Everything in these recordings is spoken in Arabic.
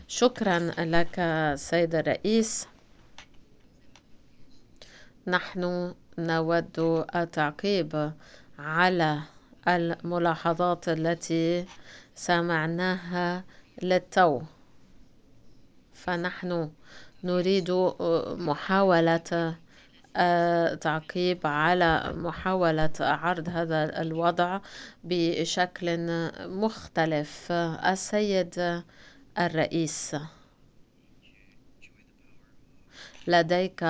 شكرا لك سيد الرئيس. نحن نود التعقيب على الملاحظات التي سمعناها للتو، فنحن نريد محاولة تعقيب على محاولة عرض هذا الوضع بشكل مختلف. السيد الرئيس، لديك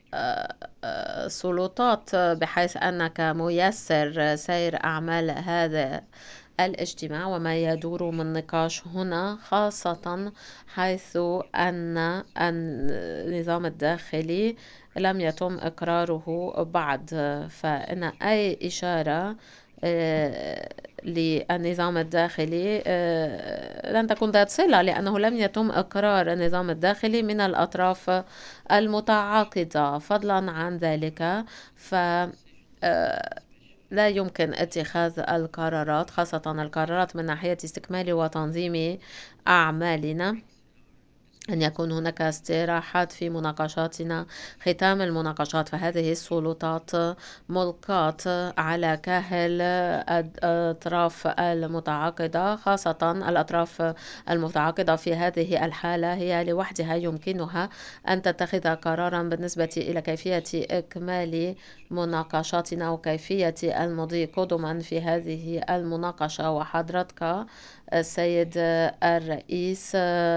سلطات بحيث أنك ميسر سير أعمال هذا الاجتماع وما يدور من نقاش هنا، خاصة حيث أن النظام الداخلي لم يتم إقراره بعد، فإن أي إشارة للنظام الداخلي لن تكون ذات صلة، لأنه لم يتم إقرار النظام الداخلي من الأطراف المتعاقدة. فضلا عن ذلك، لا يمكن اتخاذ القرارات، خاصة القرارات من ناحية استكمال وتنظيم أعمالنا، أن يكون هناك استراحات في مناقشاتنا، ختام المناقشات، فهذه السلطات ملقاة على كاهل الأطراف المتعاقدة، خاصة الأطراف المتعاقدة في هذه الحالة هي لوحدها يمكنها أن تتخذ قرارا بالنسبة إلى كيفية إكمال مناقشاتنا وكيفية المضي قدما في هذه المناقشة. وحضرتك السيد الرئيس،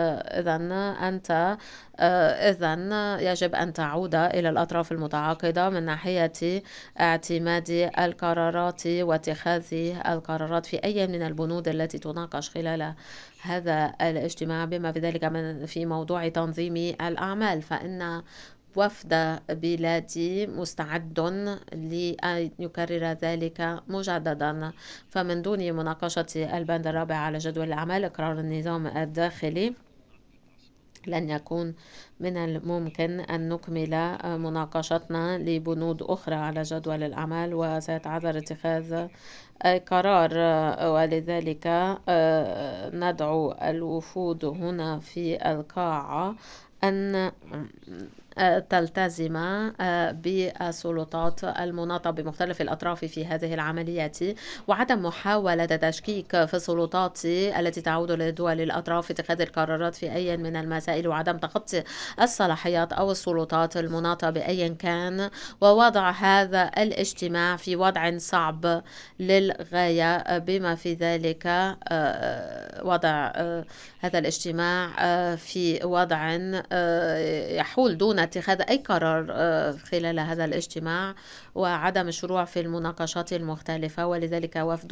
إذن يجب أن تعود إلى الأطراف المتعاقدة من ناحية اعتماد القرارات واتخاذ القرارات في أي من البنود التي تناقش خلال هذا الاجتماع، بما في ذلك في موضوع تنظيم الأعمال. فإن وفد بلادي مستعد لأن يكرر ذلك مجددا، فمن دون مناقشة البند الرابع على جدول الأعمال، إقرار النظام الداخلي، لن يكون من الممكن أن نكمل مناقشتنا لبنود أخرى على جدول الأعمال، وسيتعذر اتخاذ قرار. ولذلك ندعو الوفود هنا في القاعة أن تلتزم بالسلطات المناطة بمختلف الأطراف في هذه العمليات، وعدم محاولة تشكيك في السلطات التي تعود لدول الأطراف في اتخاذ القرارات في أي من المسائل، وعدم تخطي الصلاحيات أو السلطات المناطة بأي كان، ووضع هذا الاجتماع في وضع صعب للغاية، بما في ذلك وضع هذا الاجتماع في وضع يحول دون اتخاذ أي قرار خلال هذا الاجتماع، وعدم الشروع في المناقشات المختلفة. ولذلك وفد